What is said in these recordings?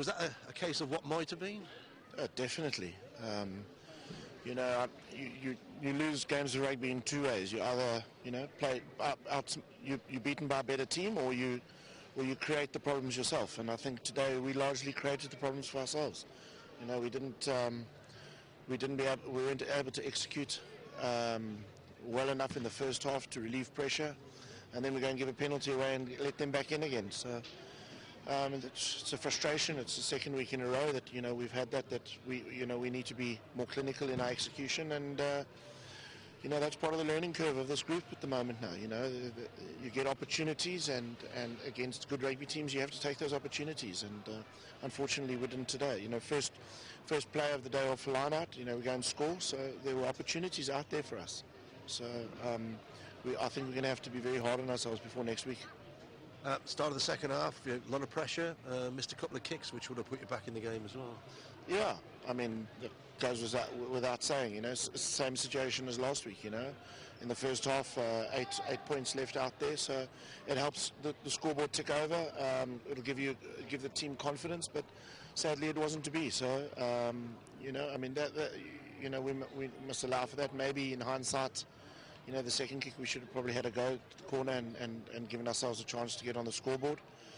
was that a case of what might have been? Definitely. You know, you lose games of rugby in two ways. You either, play out you're beaten by a better team, or you create the problems yourself. And I think today we largely created the problems for ourselves. You know, we weren't able to execute well enough in the first half to relieve pressure, and then we go and give a penalty away and let them back in again. So it's a frustration. It's the second week in a row that we've had that we need to be more clinical in our execution, and that's part of the learning curve of this group at the moment now. You get opportunities, and against good rugby teams you have to take those opportunities, and unfortunately we didn't today. First play of the day off the line out, we go and score, so there were opportunities out there for us. So I think we're going to have to be very hard on ourselves before next week. Start of the second half, a lot of pressure, missed a couple of kicks which would have put you back in the game as well. Yeah, I mean, that goes without saying. It's the same situation as last week. In the first half, 8 points left out there, so it helps the scoreboard tick over. It'll give the team confidence, but sadly it wasn't to be. So I mean we must allow for that. Maybe in hindsight, the second kick we should have probably had a go to the corner and given ourselves a chance to get on the scoreboard.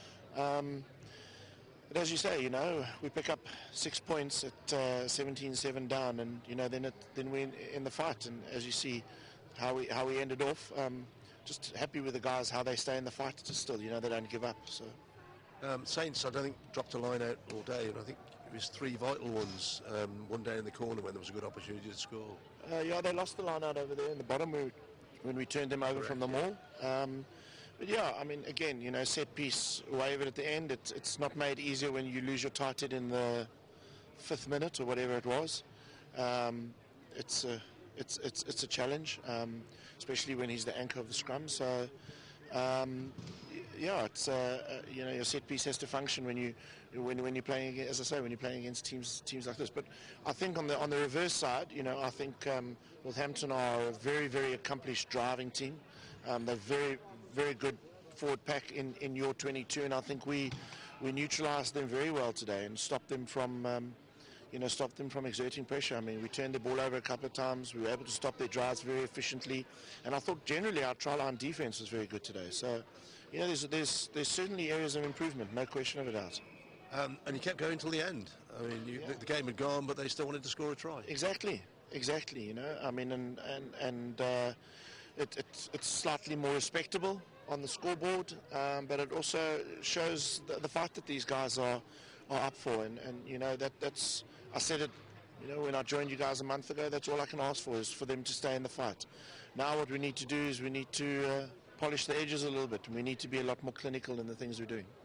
But as you say, we pick up 6 points at 17-7 down, and then we're in the fight. And as you see, how we ended off, just happy with the guys, how they stay in the fight. Just still, they don't give up. So Saints, I don't think dropped a line out all day, and I think it was 3 vital ones. One down in the corner when there was a good opportunity to score. Yeah, they lost the line out over there in the bottom when we turned them over from the maul. But yeah, I mean, again, set piece wavered at the end. It's not made easier when you lose your tight head in the 5th minute or whatever it was. It's a challenge, especially when he's the anchor of the scrum. So yeah, it's your set piece has to function when you're playing, as I say, when you're playing against teams like this. But I think on the reverse side, I think Northampton are a very, very accomplished driving team. They're very, very good forward pack in your 22, and I think we neutralised them very well today and stopped them from exerting pressure. I mean, we turned the ball over a couple of times. We were able to stop their drives very efficiently, and I thought generally our try line defence was very good today. So, there's certainly areas of improvement, no question of a doubt. And you kept going till the end. I mean, the game had gone, but they still wanted to score a try. Exactly. I mean, and it's slightly more respectable on the scoreboard, but it also shows the fight that these guys are up for, and that's, I said it, when I joined you guys a month ago, that's all I can ask for, is for them to stay in the fight. Now what we need to do is we need to polish the edges a little bit, and we need to be a lot more clinical in the things we're doing.